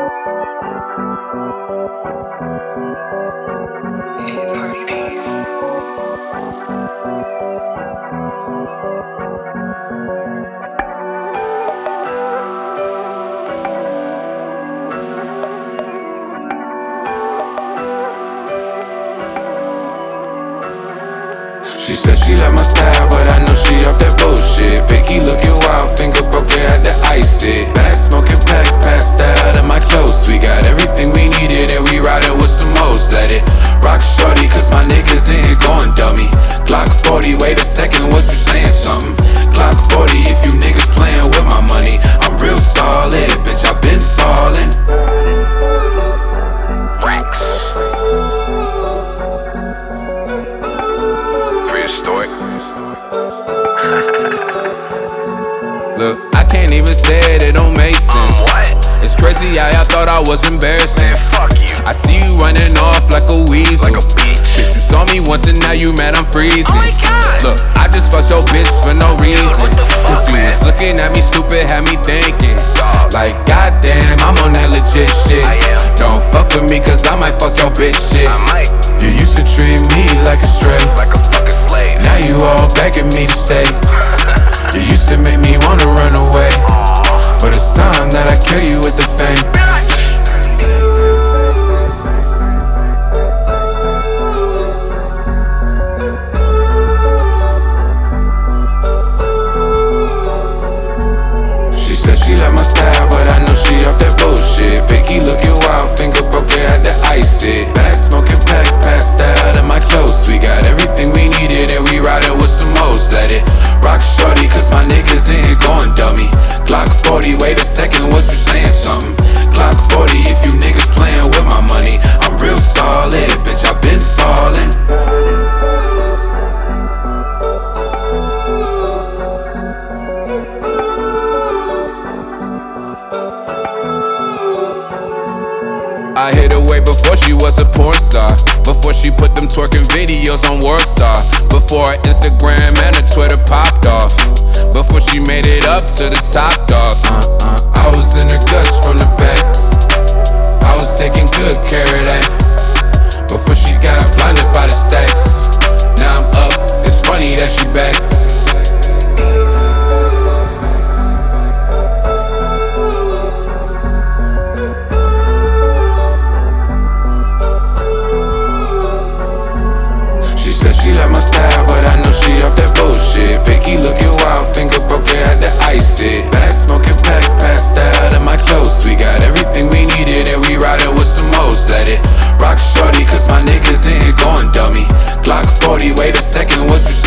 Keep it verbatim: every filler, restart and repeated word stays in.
It's Hardy Beef. She said she like my style, but I know she off that bullshit. Picky looking wild, finger broke, had to ice it. Back smoking pack, passed out of my clothes. We got everything we needed and we riding with some hoes. Let it rock shorty, cause my niggas in here going dummy. Glock forty, wait a second, was you saying something? Glock forty, if you niggas playing with my money, I'm real solid, bitch, I been ballin'. Racks. Prehistoric. Look, I can't even say it, it don't make sense. Um, what? It's crazy how I thought I was embarrassing. Man, fuck you. I see you running off like a weasel. Like a bitch. Bitch, you saw me once and now you mad I'm freezing. Oh my God. Look, I just fucked your bitch for no reason. what the fuck, Cause you man? was looking at me stupid, had me thinking. Dog. Like, goddamn, I'm on that legit shit. I am. Don't fuck with me cause I might fuck your bitch shit. I might. You used to treat me like a stray. Like a fucking slave. Now you all begging me to stay. You used to make me wanna run away, but it's time that I kill you with the fame. She said she like my style, but I know she off that bullshit. Picky looking wild, finger broke, had to ice it. Back smoking pack, passed out of my clothes. We got everything we needed and we riding with some hoes. Let it rock shorty, cause my niggas in here going dummy. Glock forty, wait a second, was you saying something? Glock forty, if you niggas playing with my money, I'm real solid, bitch, I been ballin'. I hit her way before she was a porn star. Before she put them twerking videos on Worldstar. Before her Instagram and her Twitter popped off. Before she made it up to the top, dog. uh, uh, I was in her guts from the back. I was taking good care of that. Before she got blinded by the stacks. Now I'm up, it's funny that she back. She said she like my style, but I know she off that bullshit. Picky looking wild, finger broke, had to ice it. Back smoking pack, passed out of my clothes. We got everything we needed and we riding with some hoes. Let it rock shorty, cause my niggas in here going dummy. Glock forty, wait a second, was you